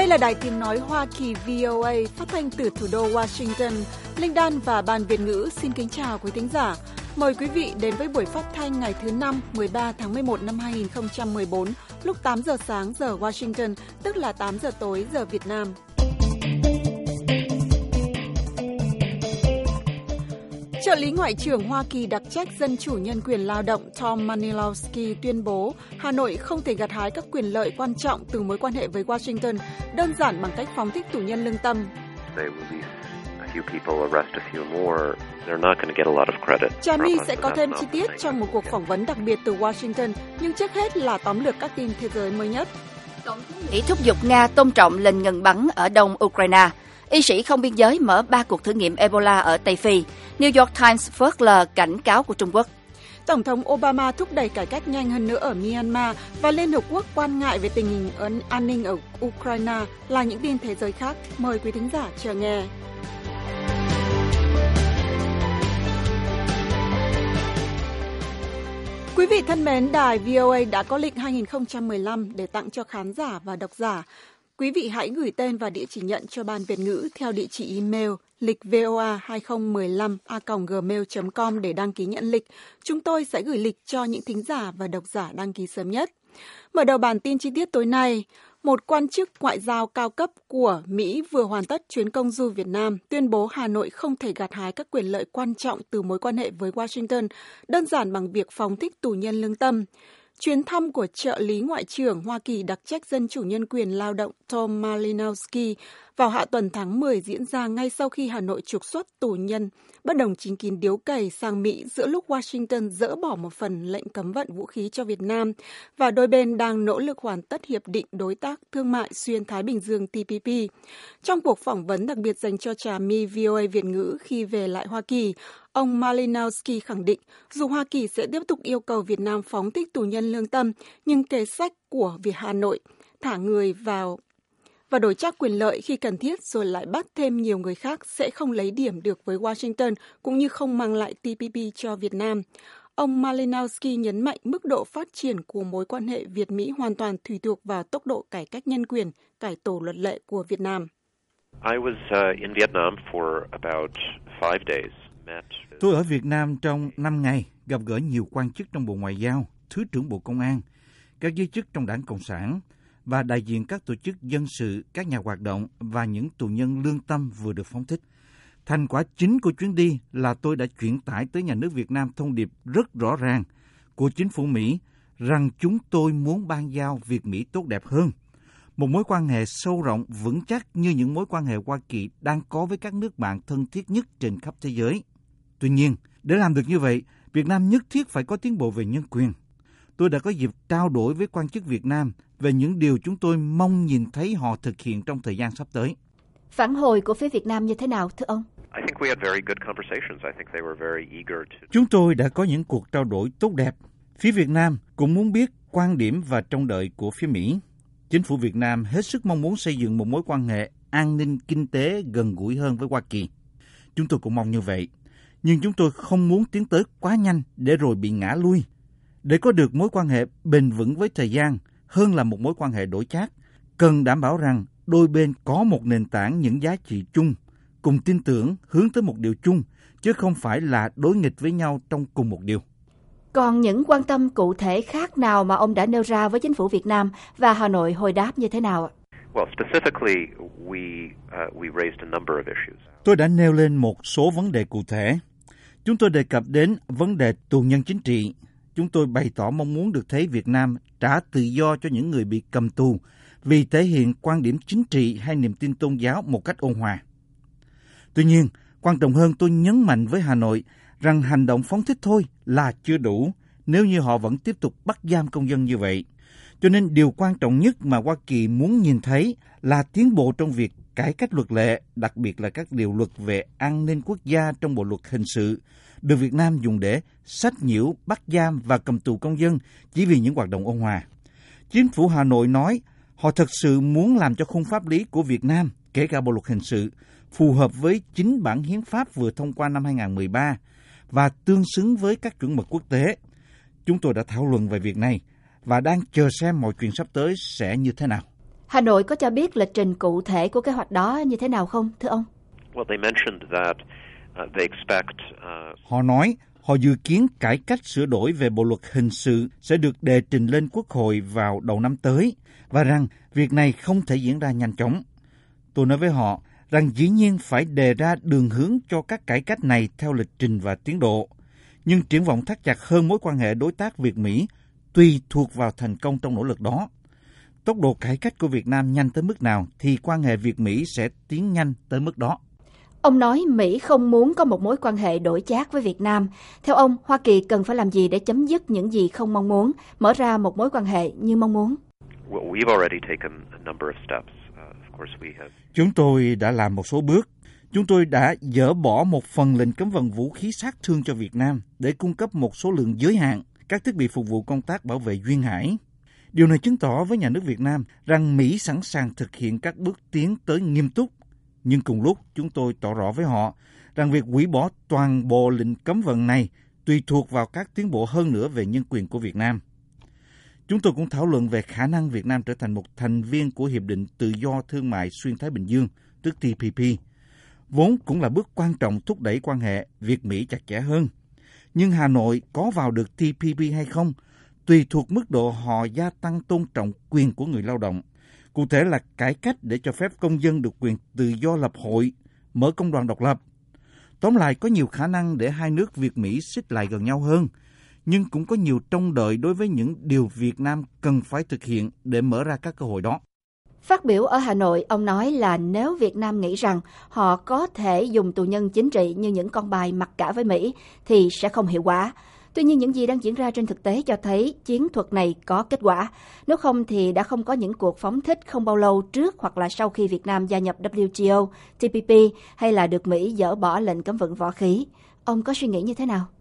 Đây là Đài Tiếng Nói Hoa Kỳ VOA phát thanh từ thủ đô Washington. Linh Đan và Ban Việt ngữ xin kính chào quý thính giả. Mời quý vị đến với buổi phát thanh ngày thứ Năm, 13 tháng 11 năm 2014, lúc 8 giờ sáng giờ Washington, tức là 8 giờ tối giờ Việt Nam. Trợ lý Ngoại trưởng Hoa Kỳ đặc trách Dân chủ nhân quyền lao động Tom Malinowski tuyên bố Hà Nội không thể gặt hái các quyền lợi quan trọng từ mối quan hệ với Washington, đơn giản bằng cách phóng thích tù nhân lương tâm. Trà My sẽ có thêm chi tiết trong một cuộc phỏng vấn đặc biệt từ Washington, nhưng trước hết là tóm lược các tin thế giới mới nhất. Mỹ thúc giục Nga tôn trọng lệnh ngừng bắn ở đông Ukraine. Y sĩ không biên giới mở 3 cuộc thử nghiệm Ebola ở Tây Phi. New York Times phớt lờ cảnh cáo của Trung Quốc. Tổng thống Obama thúc đẩy cải cách nhanh hơn nữa ở Myanmar và Liên Hợp Quốc quan ngại về tình hình an ninh ở Ukraine là những tin thế giới khác. Mời quý thính giả chờ nghe. Quý vị thân mến, đài VOA đã có lịch 2015 để tặng cho khán giả và độc giả. Quý vị hãy gửi tên và địa chỉ nhận cho Ban Việt ngữ theo địa chỉ email lịch voa2015a.gmail.com để đăng ký nhận lịch. Chúng tôi sẽ gửi lịch cho những thính giả và độc giả đăng ký sớm nhất. Mở đầu bản tin chi tiết tối nay, một quan chức ngoại giao cao cấp của Mỹ vừa hoàn tất chuyến công du Việt Nam, tuyên bố Hà Nội không thể gặt hái các quyền lợi quan trọng từ mối quan hệ với Washington, đơn giản bằng việc phóng thích tù nhân lương tâm. Chuyến thăm của trợ lý Ngoại trưởng Hoa Kỳ đặc trách Dân chủ nhân quyền lao động Tom Malinowski vào hạ tuần tháng 10 diễn ra ngay sau khi Hà Nội trục xuất tù nhân bất đồng chính kiến điếu cày sang Mỹ giữa lúc Washington dỡ bỏ một phần lệnh cấm vận vũ khí cho Việt Nam và đôi bên đang nỗ lực hoàn tất Hiệp định Đối tác Thương mại Xuyên Thái Bình Dương TPP. Trong cuộc phỏng vấn đặc biệt dành cho Trà My VOA Việt ngữ khi về lại Hoa Kỳ, ông Malinowski khẳng định dù Hoa Kỳ sẽ tiếp tục yêu cầu Việt Nam phóng thích tù nhân lương tâm, nhưng kế sách của Việt Hà Nội thả người vào và đổi trác quyền lợi khi cần thiết rồi lại bắt thêm nhiều người khác sẽ không lấy điểm được với Washington cũng như không mang lại TPP cho Việt Nam. Ông Malinowski nhấn mạnh mức độ phát triển của mối quan hệ Việt-Mỹ hoàn toàn tùy thuộc vào tốc độ cải cách nhân quyền, cải tổ luật lệ của Việt Nam. Tôi ở Việt Nam trong 5 ngày, gặp gỡ nhiều quan chức trong Bộ Ngoại giao, Thứ trưởng Bộ Công an, các giới chức trong Đảng Cộng sản và đại diện các tổ chức dân sự, các nhà hoạt động và những tù nhân lương tâm vừa được phóng thích. Thành quả chính của chuyến đi là tôi đã chuyển tải tới nhà nước Việt Nam thông điệp rất rõ ràng của chính phủ Mỹ rằng chúng tôi muốn ban giao Việt-Mỹ tốt đẹp hơn. Một mối quan hệ sâu rộng, vững chắc như những mối quan hệ Hoa Kỳ đang có với các nước bạn thân thiết nhất trên khắp thế giới. Tuy nhiên, để làm được như vậy, Việt Nam nhất thiết phải có tiến bộ về nhân quyền. Tôi đã có dịp trao đổi với quan chức Việt Nam về những điều chúng tôi mong nhìn thấy họ thực hiện trong thời gian sắp tới. Phản hồi của phía Việt Nam như thế nào, thưa ông? Chúng tôi đã có những cuộc trao đổi tốt đẹp. Phía Việt Nam cũng muốn biết quan điểm và trông đợi của phía Mỹ. Chính phủ Việt Nam hết sức mong muốn xây dựng một mối quan hệ an ninh kinh tế gần gũi hơn với Hoa Kỳ. Chúng tôi cũng mong như vậy. Nhưng chúng tôi không muốn tiến tới quá nhanh để rồi bị ngã lui. Để có được mối quan hệ bền vững với thời gian hơn là một mối quan hệ đổi chác, cần đảm bảo rằng đôi bên có một nền tảng những giá trị chung, cùng tin tưởng hướng tới một điều chung, chứ không phải là đối nghịch với nhau trong cùng một điều. Còn những quan tâm cụ thể khác nào mà ông đã nêu ra với chính phủ Việt Nam và Hà Nội hồi đáp như thế nào? Tôi đã nêu lên một số vấn đề cụ thể. Chúng tôi đề cập đến vấn đề tù nhân chính trị. Chúng tôi bày tỏ mong muốn được thấy Việt Nam trả tự do cho những người bị cầm tù vì thể hiện quan điểm chính trị hay niềm tin tôn giáo một cách ôn hòa. Tuy nhiên, quan trọng hơn tôi nhấn mạnh với Hà Nội rằng hành động phóng thích thôi là chưa đủ nếu như họ vẫn tiếp tục bắt giam công dân như vậy. Cho nên điều quan trọng nhất mà Hoa Kỳ muốn nhìn thấy là tiến bộ trong việc cải cách luật lệ, đặc biệt là các điều luật về an ninh quốc gia trong Bộ luật hình sự, được Việt Nam dùng để sách nhiễu, bắt giam và cầm tù công dân chỉ vì những hoạt động ôn hòa. Chính phủ Hà Nội nói họ thật sự muốn làm cho khung pháp lý của Việt Nam, kể cả Bộ luật hình sự, phù hợp với chính bản hiến pháp vừa thông qua năm 2013 và tương xứng với các chuẩn mực quốc tế. Chúng tôi đã thảo luận về việc này và đang chờ xem mọi chuyện sắp tới sẽ như thế nào. Hà Nội có cho biết lịch trình cụ thể của kế hoạch đó như thế nào không, thưa ông? Họ nói họ dự kiến cải cách sửa đổi về Bộ luật hình sự sẽ được đề trình lên Quốc hội vào đầu năm tới và rằng việc này không thể diễn ra nhanh chóng. Tôi nói với họ rằng dĩ nhiên phải đề ra đường hướng cho các cải cách này theo lịch trình và tiến độ, nhưng triển vọng thắt chặt hơn mối quan hệ đối tác Việt-Mỹ tùy thuộc vào thành công trong nỗ lực đó. Tốc độ cải cách của Việt Nam nhanh tới mức nào thì quan hệ Việt-Mỹ sẽ tiến nhanh tới mức đó. Ông nói Mỹ không muốn có một mối quan hệ đổi chác với Việt Nam. Theo ông, Hoa Kỳ cần phải làm gì để chấm dứt những gì không mong muốn, mở ra một mối quan hệ như mong muốn? Chúng tôi đã làm một số bước. Chúng tôi đã dỡ bỏ một phần lệnh cấm vận vũ khí sát thương cho Việt Nam để cung cấp một số lượng giới hạn các thiết bị phục vụ công tác bảo vệ duyên hải. Điều này chứng tỏ với nhà nước Việt Nam rằng Mỹ sẵn sàng thực hiện các bước tiến tới nghiêm túc. Nhưng cùng lúc chúng tôi tỏ rõ với họ rằng việc hủy bỏ toàn bộ lệnh cấm vận này tùy thuộc vào các tiến bộ hơn nữa về nhân quyền của Việt Nam. Chúng tôi cũng thảo luận về khả năng Việt Nam trở thành một thành viên của Hiệp định Tự do Thương mại Xuyên Thái Bình Dương, tức TPP, vốn cũng là bước quan trọng thúc đẩy quan hệ Việt-Mỹ chặt chẽ hơn. Nhưng Hà Nội có vào được TPP hay không tùy thuộc mức độ họ gia tăng tôn trọng quyền của người lao động. Cụ thể là cải cách để cho phép công dân được quyền tự do lập hội, mở công đoàn độc lập. Tóm lại, có nhiều khả năng để hai nước Việt-Mỹ xích lại gần nhau hơn, nhưng cũng có nhiều trông đợi đối với những điều Việt Nam cần phải thực hiện để mở ra các cơ hội đó. Phát biểu ở Hà Nội, ông nói là nếu Việt Nam nghĩ rằng họ có thể dùng tù nhân chính trị như những con bài mặc cả với Mỹ thì sẽ không hiệu quả. Tuy nhiên, những gì đang diễn ra trên thực tế cho thấy chiến thuật này có kết quả. Nếu không thì đã không có những cuộc phóng thích không bao lâu trước hoặc là sau khi Việt Nam gia nhập WTO, TPP hay là được Mỹ dỡ bỏ lệnh cấm vận võ khí. Ông có suy nghĩ như thế nào?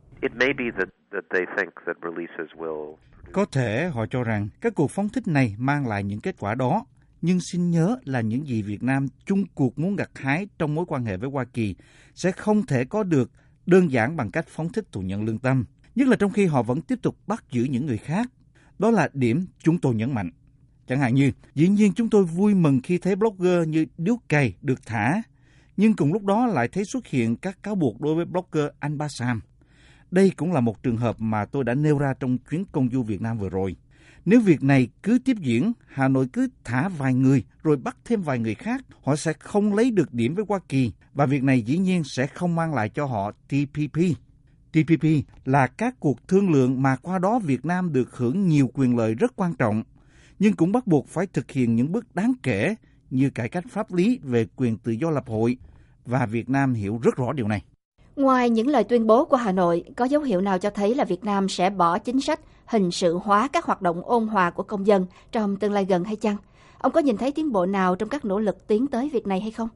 Có thể họ cho rằng các cuộc phóng thích này mang lại những kết quả đó. Nhưng xin nhớ là những gì Việt Nam chung cuộc muốn gặt hái trong mối quan hệ với Hoa Kỳ sẽ không thể có được đơn giản bằng cách phóng thích tù nhân lương tâm. Nhất là trong khi họ vẫn tiếp tục bắt giữ những người khác. Đó là điểm chúng tôi nhấn mạnh. Chẳng hạn như, dĩ nhiên chúng tôi vui mừng khi thấy blogger như Điếu Cày được thả, nhưng cùng lúc đó lại thấy xuất hiện các cáo buộc đối với blogger Anh Ba Sam. Đây cũng là một trường hợp mà tôi đã nêu ra trong chuyến công du Việt Nam vừa rồi. Nếu việc này cứ tiếp diễn, Hà Nội cứ thả vài người rồi bắt thêm vài người khác, họ sẽ không lấy được điểm với Hoa Kỳ và việc này dĩ nhiên sẽ không mang lại cho họ TPP. TPP là các cuộc thương lượng mà qua đó Việt Nam được hưởng nhiều quyền lợi rất quan trọng, nhưng cũng bắt buộc phải thực hiện những bước đáng kể như cải cách pháp lý về quyền tự do lập hội, và Việt Nam hiểu rất rõ điều này. Ngoài những lời tuyên bố của Hà Nội, có dấu hiệu nào cho thấy là Việt Nam sẽ bỏ chính sách hình sự hóa các hoạt động ôn hòa của công dân trong tương lai gần hay chăng? Ông có nhìn thấy tiến bộ nào trong các nỗ lực tiến tới việc này hay không?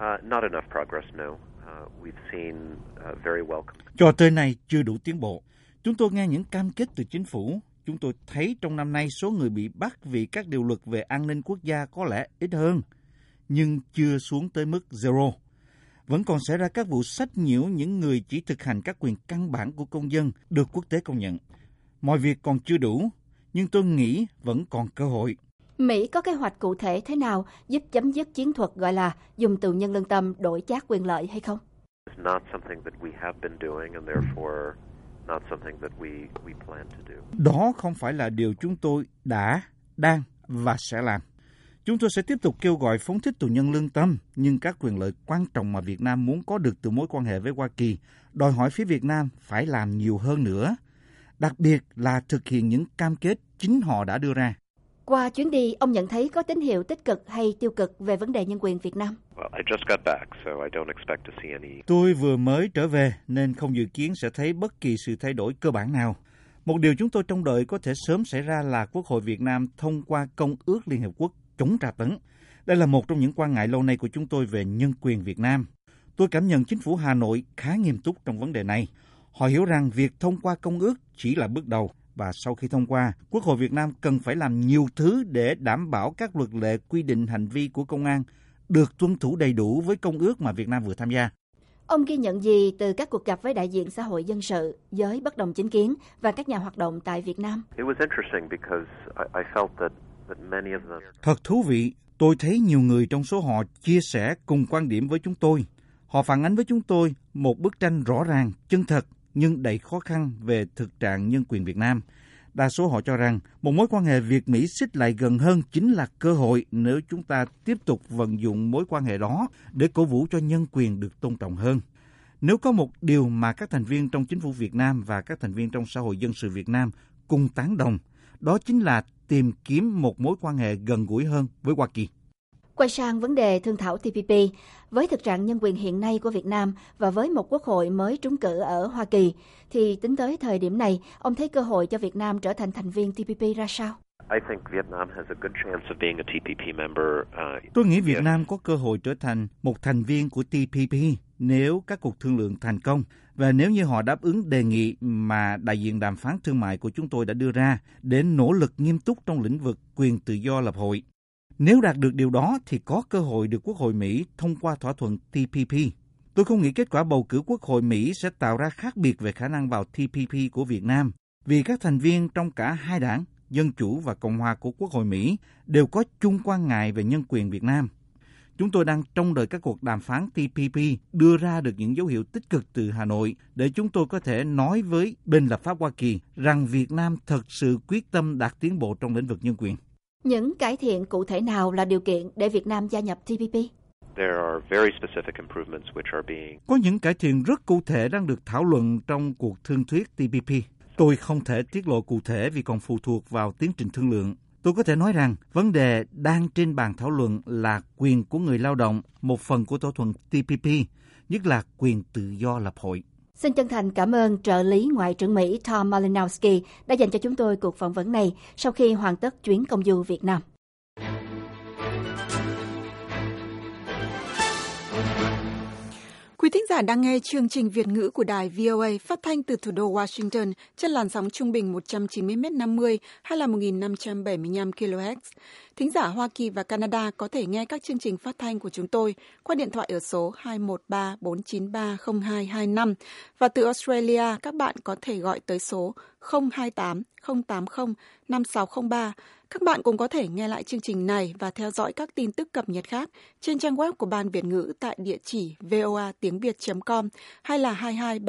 Cho tới nay chưa đủ tiến bộ. Chúng tôi nghe những cam kết từ chính phủ. Chúng tôi thấy trong năm nay số người bị bắt vì các điều luật về an ninh quốc gia có lẽ ít hơn, nhưng chưa xuống tới mức zero. Vẫn còn xảy ra các vụ sách nhiễu những người chỉ thực hành các quyền căn bản của công dân được quốc tế công nhận. Mọi việc còn chưa đủ, nhưng tôi nghĩ vẫn còn cơ hội. Mỹ có kế hoạch cụ thể thế nào giúp chấm dứt chiến thuật gọi là dùng tù nhân lương tâm đổi chác quyền lợi hay không? Đó không phải là điều chúng tôi đã, đang và sẽ làm. Chúng tôi sẽ tiếp tục kêu gọi phóng thích tù nhân lương tâm, nhưng các quyền lợi quan trọng mà Việt Nam muốn có được từ mối quan hệ với Hoa Kỳ đòi hỏi phía Việt Nam phải làm nhiều hơn nữa, đặc biệt là thực hiện những cam kết chính họ đã đưa ra. Qua chuyến đi, ông nhận thấy có tín hiệu tích cực hay tiêu cực về vấn đề nhân quyền Việt Nam? Tôi vừa mới trở về nên không dự kiến sẽ thấy bất kỳ sự thay đổi cơ bản nào. Một điều chúng tôi trông đợi có thể sớm xảy ra là Quốc hội Việt Nam thông qua Công ước Liên Hợp Quốc chống tra tấn. Đây là một trong những quan ngại lâu nay của chúng tôi về nhân quyền Việt Nam. Tôi cảm nhận chính phủ Hà Nội khá nghiêm túc trong vấn đề này. Họ hiểu rằng việc thông qua công ước chỉ là bước đầu, và sau khi thông qua, Quốc hội Việt Nam cần phải làm nhiều thứ để đảm bảo các luật lệ quy định hành vi của công an được tuân thủ đầy đủ với công ước mà Việt Nam vừa tham gia. Ông ghi nhận gì từ các cuộc gặp với đại diện xã hội dân sự, giới bất đồng chính kiến và các nhà hoạt động tại Việt Nam? Thật thú vị, Tôi thấy nhiều người trong số họ chia sẻ cùng quan điểm với chúng tôi. Họ phản ánh với chúng tôi một bức tranh rõ ràng, chân thật nhưng đầy khó khăn về thực trạng nhân quyền Việt Nam. Đa số họ cho rằng một mối quan hệ Việt-Mỹ xích lại gần hơn chính là cơ hội nếu chúng ta tiếp tục vận dụng mối quan hệ đó để cổ vũ cho nhân quyền được tôn trọng hơn. Nếu có một điều mà các thành viên trong chính phủ Việt Nam và các thành viên trong xã hội dân sự Việt Nam cùng tán đồng, đó chính là tìm kiếm một mối quan hệ gần gũi hơn với Hoa Kỳ. Quay sang vấn đề thương thảo TPP, với thực trạng nhân quyền hiện nay của Việt Nam và với một quốc hội mới trúng cử ở Hoa Kỳ, thì tính tới thời điểm này, ông thấy cơ hội cho Việt Nam trở thành thành viên TPP ra sao? Tôi nghĩ Việt Nam có cơ hội trở thành một thành viên của TPP nếu các cuộc thương lượng thành công và nếu như họ đáp ứng đề nghị mà đại diện đàm phán thương mại của chúng tôi đã đưa ra để nỗ lực nghiêm túc trong lĩnh vực quyền tự do lập hội. Nếu đạt được điều đó thì có cơ hội được Quốc hội Mỹ thông qua thỏa thuận TPP. Tôi không nghĩ kết quả bầu cử Quốc hội Mỹ sẽ tạo ra khác biệt về khả năng vào TPP của Việt Nam, vì các thành viên trong cả hai đảng, Dân Chủ và Cộng Hòa của Quốc hội Mỹ, đều có chung quan ngại về nhân quyền Việt Nam. Chúng tôi đang trông đợi các cuộc đàm phán TPP đưa ra được những dấu hiệu tích cực từ Hà Nội để chúng tôi có thể nói với bên lập pháp Hoa Kỳ rằng Việt Nam thật sự quyết tâm đạt tiến bộ trong lĩnh vực nhân quyền. Những cải thiện cụ thể nào là điều kiện để Việt Nam gia nhập TPP? Có những cải thiện rất cụ thể đang được thảo luận trong cuộc thương thuyết TPP. Tôi không thể tiết lộ cụ thể vì còn phụ thuộc vào tiến trình thương lượng. Tôi có thể nói rằng vấn đề đang trên bàn thảo luận là quyền của người lao động, một phần của thỏa thuận TPP, nhất là quyền tự do lập hội. Xin chân thành cảm ơn trợ lý Ngoại trưởng Mỹ Tom Malinowski đã dành cho chúng tôi cuộc phỏng vấn này sau khi hoàn tất chuyến công du Việt Nam. Quý thính giả đang nghe chương trình Việt ngữ của đài VOA phát thanh từ thủ đô Washington trên làn sóng trung bình 190m50 hay là 1575 kHz. Thính giả Hoa Kỳ và Canada có thể nghe các chương trình phát thanh của chúng tôi qua điện thoại ở số 213-493-0225 và từ Australia các bạn có thể gọi tới số 028-080-5603. Các bạn cũng có thể nghe lại chương trình này và theo dõi các tin tức cập nhật khác trên trang web của Ban Việt ngữ tại địa chỉ voatiengviet.com hay là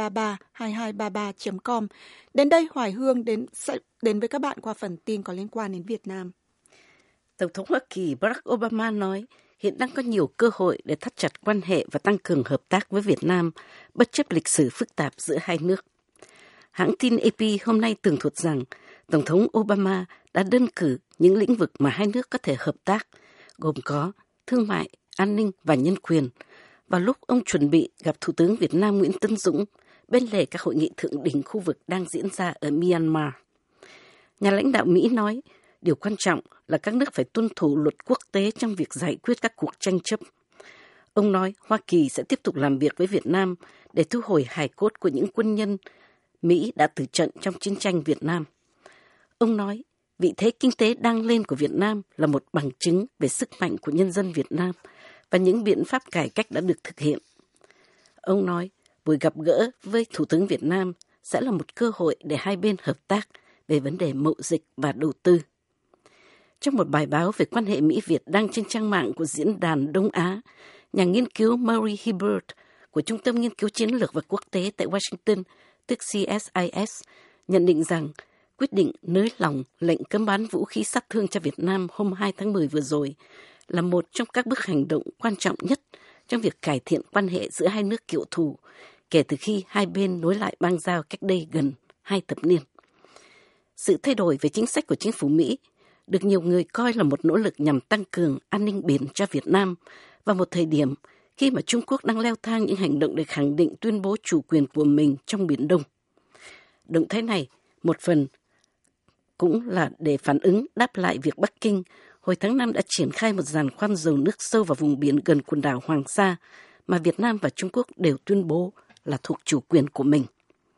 2233-2233.com. Đến đây Hoài Hương sẽ đến với các bạn qua phần tin có liên quan đến Việt Nam. Tổng thống Hoa Kỳ Barack Obama nói hiện đang có nhiều cơ hội để thắt chặt quan hệ và tăng cường hợp tác với Việt Nam, bất chấp lịch sử phức tạp giữa hai nước. Hãng tin AP hôm nay tường thuật rằng Tổng thống Obama đã đơn cử những lĩnh vực mà hai nước có thể hợp tác, gồm có thương mại, an ninh và nhân quyền, vào lúc ông chuẩn bị gặp Thủ tướng Việt Nam Nguyễn Tấn Dũng bên lề các hội nghị thượng đỉnh khu vực đang diễn ra ở Myanmar. Nhà lãnh đạo Mỹ nói, điều quan trọng là các nước phải tuân thủ luật quốc tế trong việc giải quyết các cuộc tranh chấp. Ông nói Hoa Kỳ sẽ tiếp tục làm việc với Việt Nam để thu hồi hài cốt của những quân nhân Mỹ đã tử trận trong chiến tranh Việt Nam. Ông nói, vị thế kinh tế đang lên của Việt Nam là một bằng chứng về sức mạnh của nhân dân Việt Nam và những biện pháp cải cách đã được thực hiện. Ông nói, buổi gặp gỡ với Thủ tướng Việt Nam sẽ là một cơ hội để hai bên hợp tác về vấn đề mậu dịch và đầu tư. Trong một bài báo về quan hệ Mỹ-Việt đăng trên trang mạng của Diễn đàn Đông Á, nhà nghiên cứu Mary Hibbert của Trung tâm Nghiên cứu Chiến lược và Quốc tế tại Washington, tức CSIS, nhận định rằng quyết định nới lỏng lệnh cấm bán vũ khí sát thương cho Việt Nam hôm 2 tháng 10 vừa rồi là một trong các bước hành động quan trọng nhất trong việc cải thiện quan hệ giữa hai nước cựu thù kể từ khi hai bên nối lại bang giao cách đây gần 2 thập niên. Sự thay đổi về chính sách của chính phủ Mỹ được nhiều người coi là một nỗ lực nhằm tăng cường an ninh biển cho Việt Nam vào một thời điểm khi mà Trung Quốc đang leo thang những hành động để khẳng định tuyên bố chủ quyền của mình trong Biển Đông. Động thái này một phần cũng là để phản ứng đáp lại việc Bắc Kinh hồi tháng 5 đã triển khai một giàn khoan dầu nước sâu vào vùng biển gần quần đảo Hoàng Sa mà Việt Nam và Trung Quốc đều tuyên bố là thuộc chủ quyền của mình.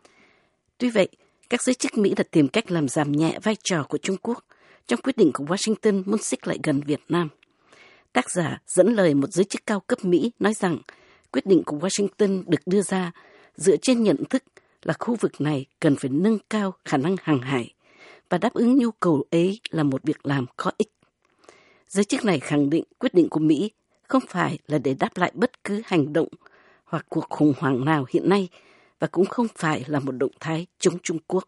Tuy vậy, các giới chức Mỹ đã tìm cách làm giảm nhẹ vai trò của Trung Quốc trong quyết định của Washington muốn xích lại gần Việt Nam. Tác giả dẫn lời một giới chức cao cấp Mỹ nói rằng quyết định của Washington được đưa ra dựa trên nhận thức là khu vực này cần phải nâng cao khả năng hàng hải và đáp ứng nhu cầu ấy là một việc làm có ích. Giới chức này khẳng định quyết định của Mỹ không phải là để đáp lại bất cứ hành động hoặc cuộc khủng hoảng nào hiện nay và cũng không phải là một động thái chống Trung Quốc.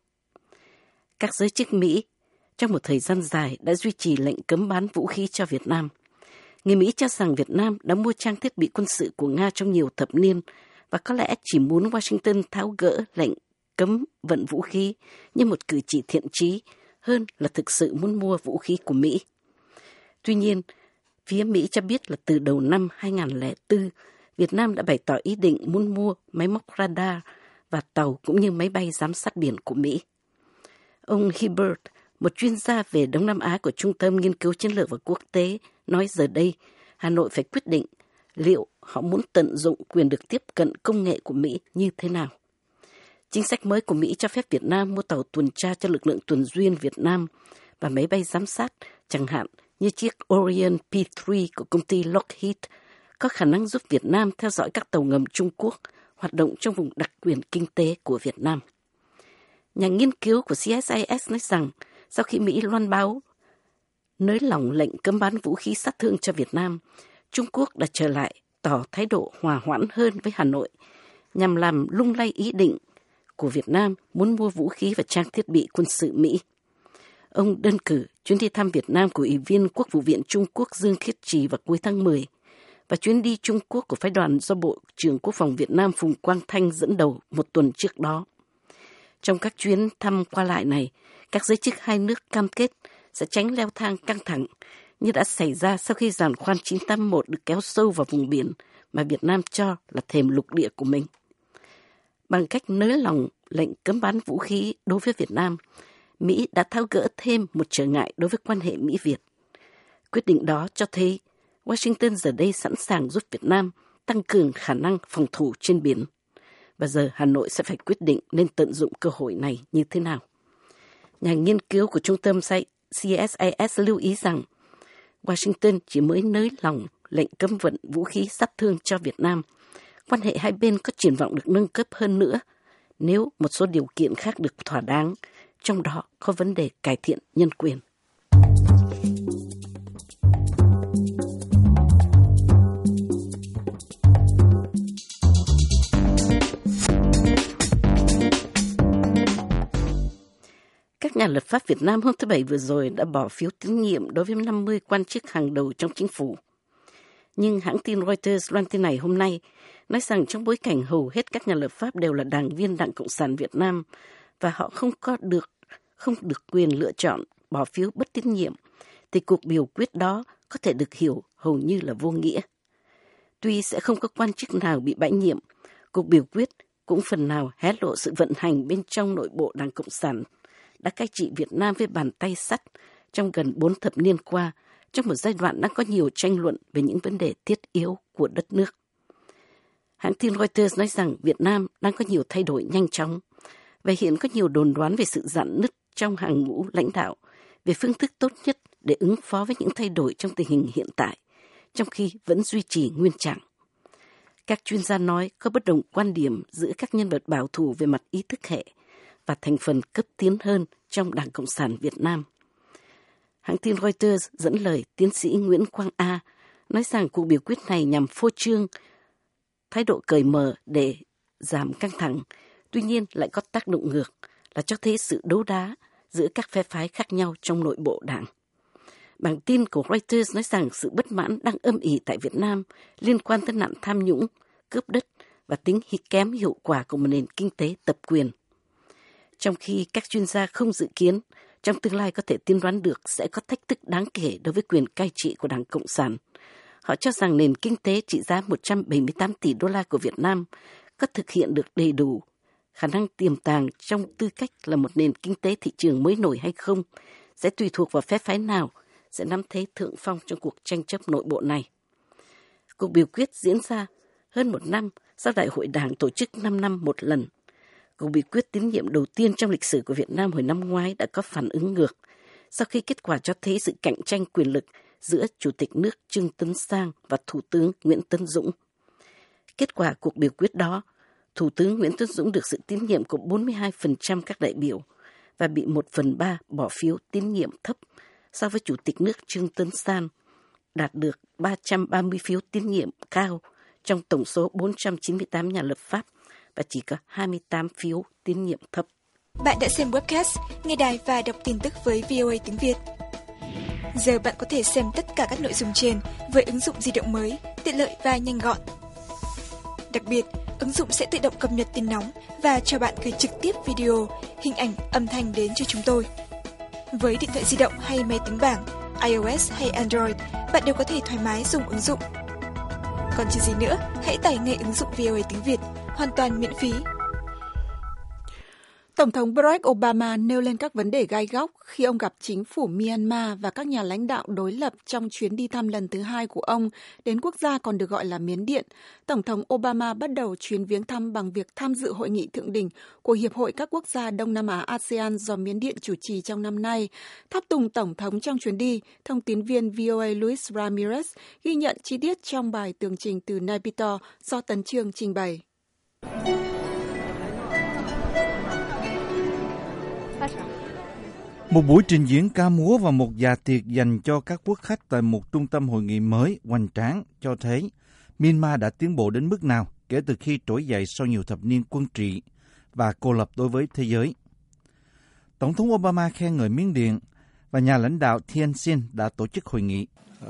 Các giới chức Mỹ trong một thời gian dài đã duy trì lệnh cấm bán vũ khí cho Việt Nam. Người Mỹ cho rằng Việt Nam đã mua trang thiết bị quân sự của Nga trong nhiều thập niên và có lẽ chỉ muốn Washington tháo gỡ lệnh cấm vận vũ khí như một cử chỉ thiện chí hơn là thực sự muốn mua vũ khí của Mỹ. Tuy nhiên, phía Mỹ cho biết là từ đầu năm 2004, Việt Nam đã bày tỏ ý định muốn mua máy móc radar và tàu cũng như máy bay giám sát biển của Mỹ. Ông Hibbert, một chuyên gia về Đông Nam Á của Trung tâm Nghiên cứu Chiến lược và Quốc tế, nói giờ đây Hà Nội phải quyết định liệu họ muốn tận dụng quyền được tiếp cận công nghệ của Mỹ như thế nào. Chính sách mới của Mỹ cho phép Việt Nam mua tàu tuần tra cho lực lượng tuần duyên Việt Nam và máy bay giám sát, chẳng hạn như chiếc Orion P3 của công ty Lockheed, có khả năng giúp Việt Nam theo dõi các tàu ngầm Trung Quốc hoạt động trong vùng đặc quyền kinh tế của Việt Nam. Nhà nghiên cứu của CSIS nói rằng sau khi Mỹ loan báo nới lỏng lệnh cấm bán vũ khí sát thương cho Việt Nam, Trung Quốc đã trở lại tỏ thái độ hòa hoãn hơn với Hà Nội nhằm làm lung lay ý định của Việt Nam muốn mua vũ khí và trang thiết bị quân sự Mỹ. Ông đơn cử chuyến đi thăm Việt Nam của Ủy viên Quốc vụ viện Trung Quốc Dương Khiết Trì vào cuối tháng 10 và chuyến đi Trung Quốc của phái đoàn do Bộ trưởng Quốc phòng Việt Nam Phùng Quang Thanh dẫn đầu một tuần trước đó. Trong các chuyến thăm qua lại này, các giới chức hai nước cam kết sẽ tránh leo thang căng thẳng như đã xảy ra sau khi giàn khoan 981 được kéo sâu vào vùng biển mà Việt Nam cho là thềm lục địa của mình. Bằng cách nới lỏng lệnh cấm bán vũ khí đối với Việt Nam, Mỹ đã tháo gỡ thêm một trở ngại đối với quan hệ Mỹ-Việt. Quyết định đó cho thấy Washington giờ đây sẵn sàng giúp Việt Nam tăng cường khả năng phòng thủ trên biển. Và giờ Hà Nội sẽ phải quyết định nên tận dụng cơ hội này như thế nào. Nhà nghiên cứu của trung tâm CSIS lưu ý rằng Washington chỉ mới nới lỏng lệnh cấm vận vũ khí sát thương cho Việt Nam. Quan hệ hai bên có triển vọng được nâng cấp hơn nữa nếu một số điều kiện khác được thỏa đáng, trong đó có vấn đề cải thiện nhân quyền. Các nhà lập pháp Việt Nam hôm thứ Bảy vừa rồi đã bỏ phiếu tín nhiệm đối với 50 quan chức hàng đầu trong chính phủ. Nhưng hãng tin Reuters loan tin này hôm nay nói rằng trong bối cảnh hầu hết các nhà lập pháp đều là đảng viên Đảng Cộng sản Việt Nam và họ không được quyền lựa chọn bỏ phiếu bất tín nhiệm, thì cuộc biểu quyết đó có thể được hiểu hầu như là vô nghĩa. Tuy sẽ không có quan chức nào bị bãi nhiệm, cuộc biểu quyết cũng phần nào hé lộ sự vận hành bên trong nội bộ Đảng Cộng sản đã cai trị Việt Nam với bàn tay sắt trong gần 4 thập niên qua, trong một giai đoạn đang có nhiều tranh luận về những vấn đề thiết yếu của đất nước. Hãng tin Reuters nói rằng Việt Nam đang có nhiều thay đổi nhanh chóng và hiện có nhiều đồn đoán về sự rạn nứt trong hàng ngũ lãnh đạo về phương thức tốt nhất để ứng phó với những thay đổi trong tình hình hiện tại, trong khi vẫn duy trì nguyên trạng. Các chuyên gia nói có bất đồng quan điểm giữa các nhân vật bảo thủ về mặt ý thức hệ và thành phần cấp tiến hơn trong Đảng Cộng sản Việt Nam. Hãng tin Reuters dẫn lời tiến sĩ Nguyễn Quang A nói rằng cuộc biểu quyết này nhằm phô trương thái độ cởi mở để giảm căng thẳng, tuy nhiên lại có tác động ngược là cho thấy sự đấu đá giữa các phe phái khác nhau trong nội bộ đảng. Bản tin của Reuters nói rằng sự bất mãn đang âm ỉ tại Việt Nam liên quan tới nạn tham nhũng, cướp đất và tính kém hiệu quả của một nền kinh tế tập quyền. Trong khi các chuyên gia không dự kiến trong tương lai có thể tiên đoán được sẽ có thách thức đáng kể đối với quyền cai trị của Đảng Cộng sản. Họ cho rằng nền kinh tế trị giá 178 tỷ đô la của Việt Nam có thực hiện được đầy đủ khả năng tiềm tàng trong tư cách là một nền kinh tế thị trường mới nổi hay không sẽ tùy thuộc vào phe phái nào sẽ nắm thế thượng phong trong cuộc tranh chấp nội bộ này. Cuộc biểu quyết diễn ra hơn một năm sau Đại hội Đảng tổ chức 5 năm một lần. Cuộc biểu quyết tín nhiệm đầu tiên trong lịch sử của Việt Nam hồi năm ngoái đã có phản ứng ngược, sau khi kết quả cho thấy sự cạnh tranh quyền lực giữa Chủ tịch nước Trương Tấn Sang và Thủ tướng Nguyễn Tấn Dũng. Kết quả cuộc biểu quyết đó, Thủ tướng Nguyễn Tấn Dũng được sự tín nhiệm của 42% các đại biểu và bị 1/3 bỏ phiếu tín nhiệm thấp so với Chủ tịch nước Trương Tấn Sang đạt được 330 phiếu tín nhiệm cao trong tổng số 498 nhà lập pháp và chỉ có 28 phiếu tín nhiệm thấp. Bạn đã xem webcast, nghe đài và đọc tin tức với VOA tiếng Việt. Giờ bạn có thể xem tất cả các nội dung trên với ứng dụng di động mới, tiện lợi và nhanh gọn. Đặc biệt, ứng dụng sẽ tự động cập nhật tin nóng và cho bạn gửi trực tiếp video, hình ảnh, âm thanh đến cho chúng tôi. Với điện thoại di động hay máy tính bảng, iOS hay Android, bạn đều có thể thoải mái dùng ứng dụng. Còn chờ gì nữa, hãy tải ngay ứng dụng VOA tiếng Việt, hoàn toàn miễn phí. Tổng thống Barack Obama nêu lên các vấn đề gai góc khi ông gặp chính phủ Myanmar và các nhà lãnh đạo đối lập trong chuyến đi thăm lần thứ 2 của ông đến quốc gia còn được gọi là Miến Điện. Tổng thống Obama bắt đầu chuyến viếng thăm bằng việc tham dự hội nghị thượng đỉnh của Hiệp hội các quốc gia Đông Nam Á ASEAN do Miến Điện chủ trì trong năm nay. Tháp tùng Tổng thống trong chuyến đi, thông tín viên VOA Luis Ramirez ghi nhận chi tiết trong bài tường trình từ Naypyidaw do Tấn Chương trình bày. Một buổi trình diễn ca múa và một dạ tiệc dành cho các quốc khách tại một trung tâm hội nghị mới hoành tráng cho thấy Myanmar đã tiến bộ đến mức nào kể từ khi trỗi dậy sau nhiều thập niên quân trị và cô lập đối với thế giới. Tổng thống Obama khen ngợi Miến Điện và nhà lãnh đạo Thein Sein đã tổ chức hội nghị.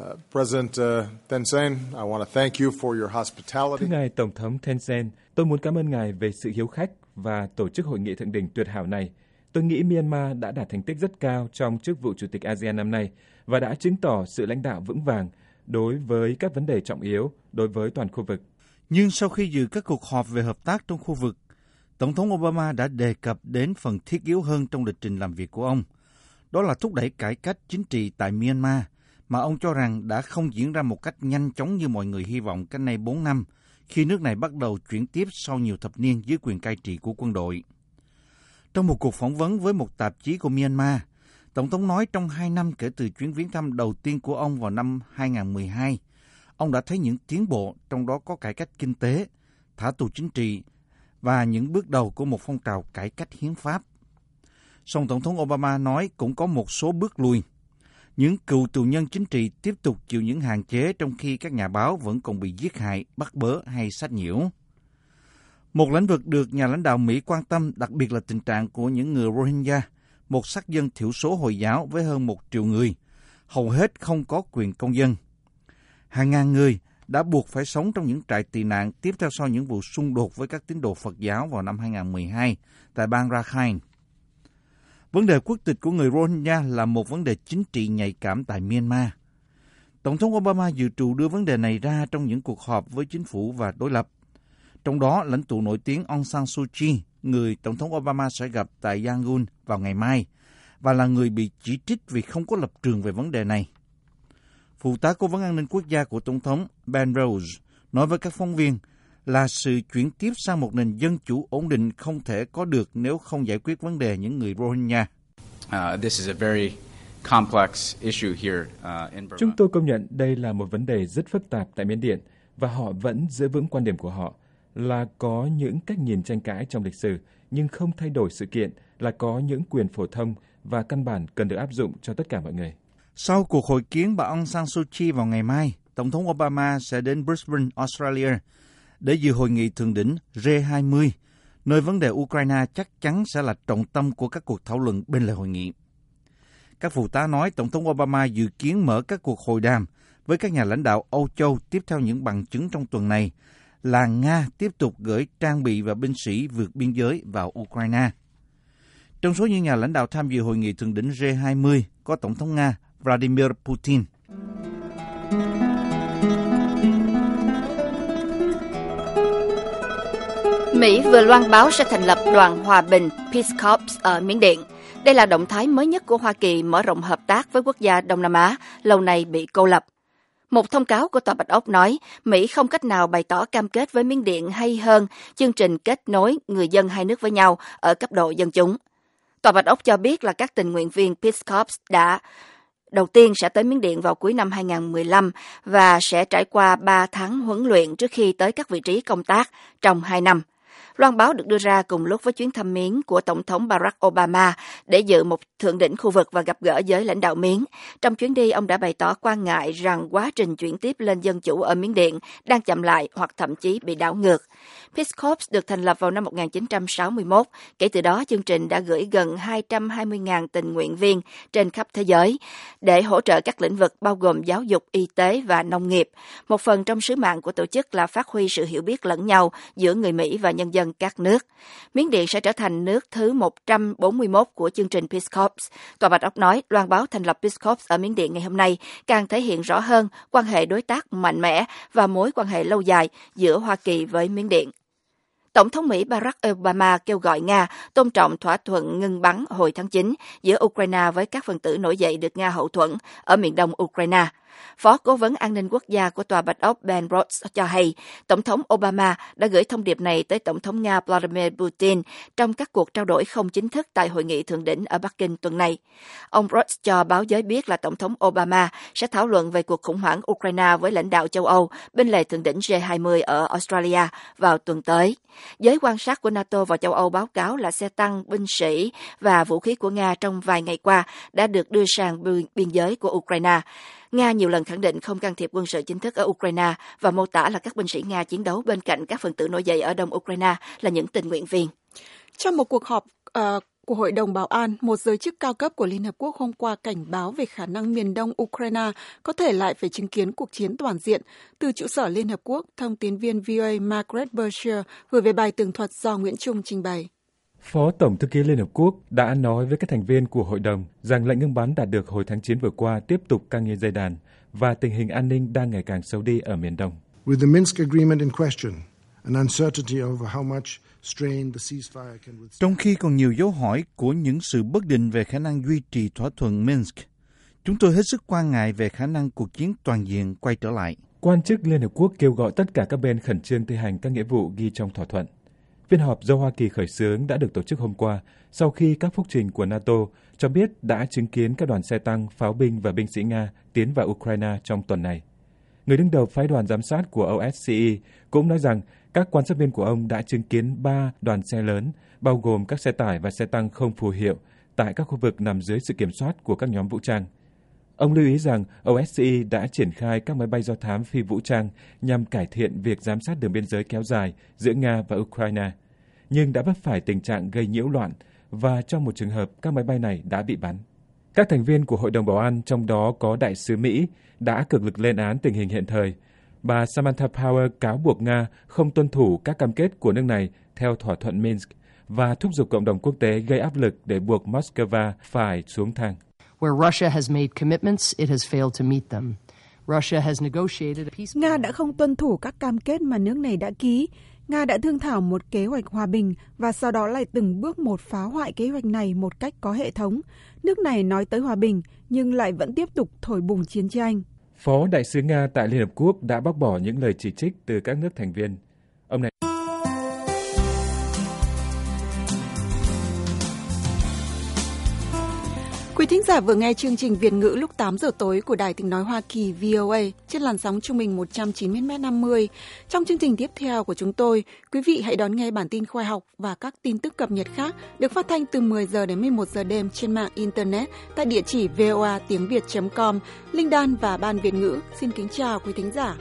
Thưa ngài Tổng thống Thein Sein, tôi muốn cảm ơn ngài về sự hiếu khách và tổ chức hội nghị thượng đỉnh tuyệt hảo này. Tôi nghĩ Myanmar đã đạt thành tích rất cao trong chức vụ Chủ tịch ASEAN năm nay và đã chứng tỏ sự lãnh đạo vững vàng đối với các vấn đề trọng yếu đối với toàn khu vực. Nhưng sau khi dự các cuộc họp về hợp tác trong khu vực, Tổng thống Obama đã đề cập đến phần thiết yếu hơn trong lịch trình làm việc của ông. Đó là thúc đẩy cải cách chính trị tại Myanmar, mà ông cho rằng đã không diễn ra một cách nhanh chóng như mọi người hy vọng cách nay 4 năm, khi nước này bắt đầu chuyển tiếp sau nhiều thập niên dưới quyền cai trị của quân đội. Trong một cuộc phỏng vấn với một tạp chí của Myanmar, Tổng thống nói trong 2 năm kể từ chuyến viếng thăm đầu tiên của ông vào năm 2012, ông đã thấy những tiến bộ, trong đó có cải cách kinh tế, thả tù chính trị và những bước đầu của một phong trào cải cách hiến pháp. Song Tổng thống Obama nói cũng có một số bước lùi. Những cựu tù nhân chính trị tiếp tục chịu những hạn chế trong khi các nhà báo vẫn còn bị giết hại, bắt bớ hay sách nhiễu. Một lĩnh vực được nhà lãnh đạo Mỹ quan tâm đặc biệt là tình trạng của những người Rohingya, một sắc dân thiểu số Hồi giáo với hơn 1 triệu người, hầu hết không có quyền công dân. Hàng ngàn người đã buộc phải sống trong những trại tị nạn tiếp theo sau những vụ xung đột với các tín đồ Phật giáo vào năm 2012 tại bang Rakhine. Vấn đề quốc tịch của người Rohingya là một vấn đề chính trị nhạy cảm tại Myanmar. Tổng thống Obama dự trù đưa vấn đề này ra trong những cuộc họp với chính phủ và đối lập. Trong đó, lãnh tụ nổi tiếng Aung San Suu Kyi, người Tổng thống Obama sẽ gặp tại Yangon vào ngày mai, và là người bị chỉ trích vì không có lập trường về vấn đề này. Phụ tá Cố vấn an ninh quốc gia của Tổng thống Ben Rhodes nói với các phóng viên là sự chuyển tiếp sang một nền dân chủ ổn định không thể có được nếu không giải quyết vấn đề những người Rohingya. Chúng tôi công nhận đây là một vấn đề rất phức tạp tại Miến Điện, và họ vẫn giữ vững quan điểm của họ là có những cách nhìn tranh cãi trong lịch sử, nhưng không thay đổi sự kiện là có những quyền phổ thông và căn bản cần được áp dụng cho tất cả mọi người. Sau cuộc hội kiến bà Aung San Suu Kyi vào ngày mai, Tổng thống Obama sẽ đến Brisbane, Australia để dự hội nghị thượng đỉnh G20, nơi vấn đề Ukraine chắc chắn sẽ là trọng tâm của các cuộc thảo luận bên lề hội nghị. Các phụ tá nói Tổng thống Obama dự kiến mở các cuộc hội đàm với các nhà lãnh đạo Âu Châu tiếp theo những bằng chứng trong tuần này là Nga tiếp tục gửi trang bị và binh sĩ vượt biên giới vào Ukraine. Trong số những nhà lãnh đạo tham dự hội nghị thượng đỉnh G20 có Tổng thống Nga Vladimir Putin. Mỹ vừa loan báo sẽ thành lập đoàn hòa bình Peace Corps ở Miến Điện. Đây là động thái mới nhất của Hoa Kỳ mở rộng hợp tác với quốc gia Đông Nam Á, lâu nay bị cô lập. Một thông cáo của Tòa Bạch Ốc nói Mỹ không cách nào bày tỏ cam kết với Miến Điện hay hơn chương trình kết nối người dân hai nước với nhau ở cấp độ dân chúng. Tòa Bạch Ốc cho biết là các tình nguyện viên Peace Corps đầu tiên sẽ tới Miến Điện vào cuối năm 2015 và sẽ trải qua 3 tháng huấn luyện trước khi tới các vị trí công tác trong 2 năm. Loan báo được đưa ra cùng lúc với chuyến thăm Miến của Tổng thống Barack Obama để dự một thượng đỉnh khu vực và gặp gỡ với lãnh đạo Miến. Trong chuyến đi, ông đã bày tỏ quan ngại rằng quá trình chuyển tiếp lên dân chủ ở Miến Điện đang chậm lại hoặc thậm chí bị đảo ngược. Peace Corps được thành lập vào năm 1961. Kể từ đó, chương trình đã gửi gần 220.000 tình nguyện viên trên khắp thế giới để hỗ trợ các lĩnh vực bao gồm giáo dục, y tế và nông nghiệp. Một phần trong sứ mạng của tổ chức là phát huy sự hiểu biết lẫn nhau giữa người Mỹ và nhân dân các nước. Miến Điện sẽ trở thành nước thứ 141 của chương trình Peace Corps. Tòa Bạch Ốc nói, loan báo thành lập Peace Corps ở Miến Điện ngày hôm nay càng thể hiện rõ hơn quan hệ đối tác mạnh mẽ và mối quan hệ lâu dài giữa Hoa Kỳ với Miến Điện. Tổng thống Mỹ Barack Obama kêu gọi Nga tôn trọng thỏa thuận ngừng bắn hồi tháng 9 giữa Ukraine với các phần tử nổi dậy được Nga hậu thuẫn ở miền đông Ukraine. Phó Cố vấn An ninh Quốc gia của Tòa Bạch Ốc Ben Rhodes cho hay, Tổng thống Obama đã gửi thông điệp này tới Tổng thống Nga Vladimir Putin trong các cuộc trao đổi không chính thức tại hội nghị thượng đỉnh ở Bắc Kinh tuần này. Ông Rhodes cho báo giới biết là Tổng thống Obama sẽ thảo luận về cuộc khủng hoảng Ukraine với lãnh đạo châu Âu bên lề thượng đỉnh G20 ở Australia vào tuần tới. Giới quan sát của NATO và châu Âu báo cáo là xe tăng, binh sĩ và vũ khí của Nga trong vài ngày qua đã được đưa sang biên giới của Ukraine. Nga nhiều lần khẳng định không can thiệp quân sự chính thức ở Ukraine và mô tả là các binh sĩ Nga chiến đấu bên cạnh các phần tử nổi dậy ở đông Ukraine là những tình nguyện viên. Trong một cuộc họp của Hội đồng Bảo an, một giới chức cao cấp của Liên Hợp Quốc hôm qua cảnh báo về khả năng miền đông Ukraine có thể lại phải chứng kiến cuộc chiến toàn diện. Từ trụ sở Liên Hợp Quốc, thông tín viên VOA Margaret Berger gửi về bài tường thuật do Nguyễn Trung trình bày. Phó Tổng thư ký Liên Hợp Quốc đã nói với các thành viên của hội đồng rằng lệnh ngừng bắn đạt được hồi tháng 9 vừa qua tiếp tục căng như dây đàn và tình hình an ninh đang ngày càng xấu đi ở miền đông. With the Minsk agreement in question, an uncertainty over how much strain the ceasefire can withstand. Trong khi còn nhiều dấu hỏi của những sự bất định về khả năng duy trì thỏa thuận Minsk, chúng tôi hết sức quan ngại về khả năng cuộc chiến toàn diện quay trở lại. Quan chức Liên Hợp Quốc kêu gọi tất cả các bên khẩn trương thi hành các nghĩa vụ ghi trong thỏa thuận. Phiên họp do Hoa Kỳ khởi xướng đã được tổ chức hôm qua sau khi các phúc trình của NATO cho biết đã chứng kiến các đoàn xe tăng, pháo binh và binh sĩ Nga tiến vào Ukraine trong tuần này. Người đứng đầu phái đoàn giám sát của OSCE cũng nói rằng các quan sát viên của ông đã chứng kiến 3 đoàn xe lớn, bao gồm các xe tải và xe tăng không phù hiệu, tại các khu vực nằm dưới sự kiểm soát của các nhóm vũ trang. Ông lưu ý rằng OSCE đã triển khai các máy bay do thám phi vũ trang nhằm cải thiện việc giám sát đường biên giới kéo dài giữa Nga và Ukraine, nhưng đã vấp phải tình trạng gây nhiễu loạn và trong một trường hợp các máy bay này đã bị bắn. Các thành viên của Hội đồng Bảo an, trong đó có đại sứ Mỹ, đã cực lực lên án tình hình hiện thời. Bà Samantha Power cáo buộc Nga không tuân thủ các cam kết của nước này theo thỏa thuận Minsk và thúc giục cộng đồng quốc tế gây áp lực để buộc Moscow phải xuống thang. Nga đã không tuân thủ các cam kết mà nước này đã ký. Nga đã thương thảo một kế hoạch hòa bình và sau đó lại từng bước một phá hoại kế hoạch này một cách có hệ thống. Nước này nói tới hòa bình nhưng lại vẫn tiếp tục thổi bùng chiến tranh. Phó đại sứ Nga tại Liên Hợp Quốc đã bác bỏ những lời chỉ trích từ các nước thành viên. Ông này Quý thính giả vừa nghe chương trình Việt ngữ lúc 8 giờ tối của Đài Tiếng nói Hoa Kỳ VOA trên làn sóng trung bình 190m50. Trong chương trình tiếp theo của chúng tôi, quý vị hãy đón nghe bản tin khoa học và các tin tức cập nhật khác được phát thanh từ 10 giờ đến 11 giờ đêm trên mạng Internet tại địa chỉ voatiengviet.com. Linh Đan và Ban Việt ngữ xin kính chào quý thính giả.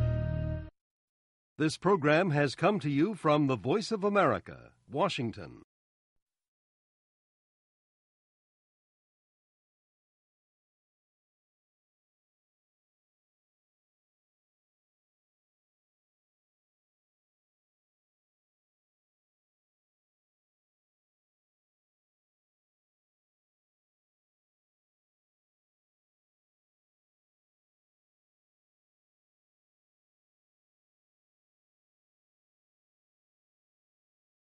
This program has come to you from the Voice of America, Washington.